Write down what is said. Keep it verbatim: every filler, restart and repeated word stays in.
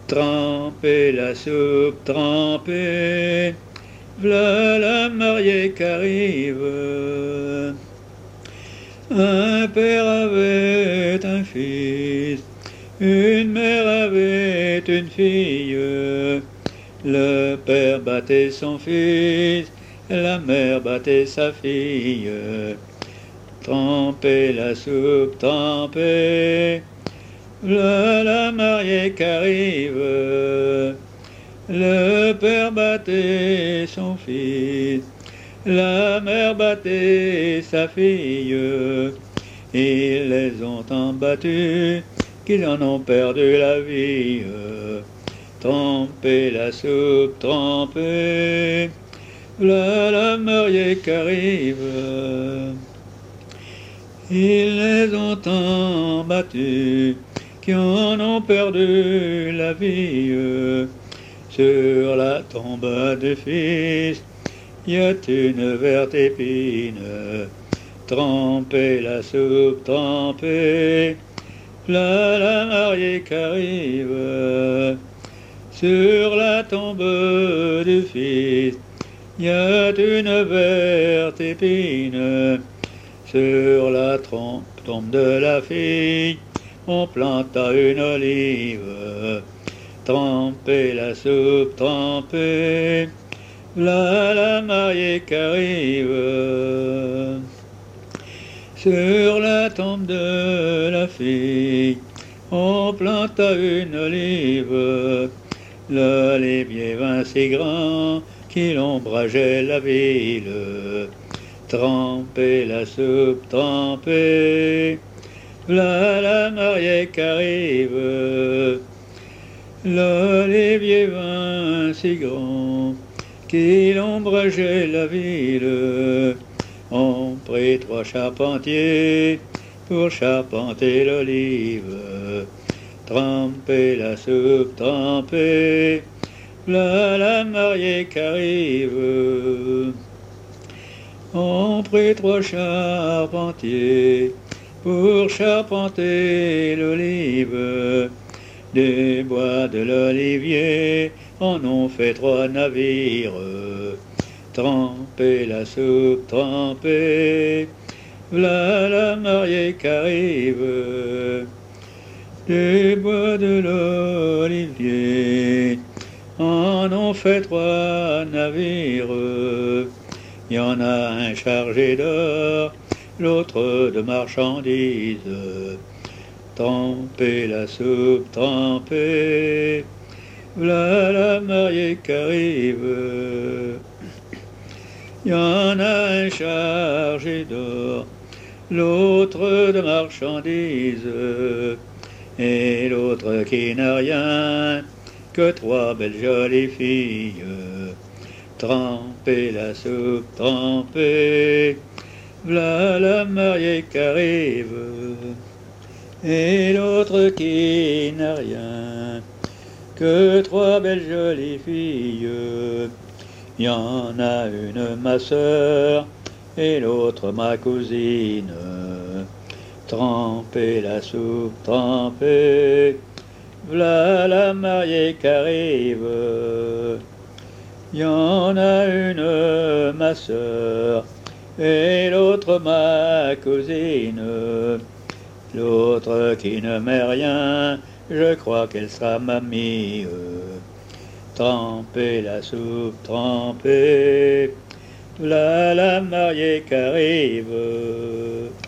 Trempez la soupe, trempez, v'là la mariée qu'arrive. Un père avait un fils, une mère avait une fille. Le père battait son fils, la mère battait sa fille. Trempez la soupe, trempez, v'là la mariée qu'arrive. Le père battait son fils, la mère battait sa fille. Ils les ont tant battus qu'ils en ont perdu la vie. Trempez la soupe, trempez, v'là la mariée qu'arrive. Ils les ont tant battus qui en ont perdu la vie. Sur la tombe du fils, y a une verte épine. Trempez la soupe, trempez, v'là la mariée qu'arrive. Sur la tombe du fils, y a une verte épine. Sur la tombe de la fille, on planta une olive. Trempez la soupe, trempez, v'là la mariée qu'arrive. Sur la tombe de la fille, on planta une olive. L'olivier vint si grand qu'il ombrageait la ville. Trempez la soupe, trempez, v'là la mariée qu'arrive. L'olivier vint si grand qu'il ombrageait la ville. On prit trois charpentiers pour charpenter l'olive. Trempez la soupe, trempez, v'là la mariée qu'arrive. On prit trois charpentiers pour charpenter l'olive. Des bois de l'olivier en ont fait trois navires. Trempez la soupe, trempez, v'là la mariée qu'arrive. Des bois de l'olivier en ont fait trois navires. Il y en a un chargé d'or, l'autre de marchandises. Trempez la soupe, trempez, v'là la mariée qu'arrive. Il y en a un chargé d'or, l'autre de marchandises, et l'autre qui n'a rien que trois belles jolies filles. Trempez la soupe, trempez, v'là la mariée qu'arrive. Et l'autre qui n'a rien que trois belles jolies filles. Il y en a une ma sœur et l'autre ma cousine. Trempez la soupe, trempez, v'là la mariée qu'arrive. Il y en a une ma sœur et l'autre ma cousine. L'autre qui ne met rien, je crois qu'elle sera mamie. Trempez la soupe, trempez, v'là la mariée qu'arrive.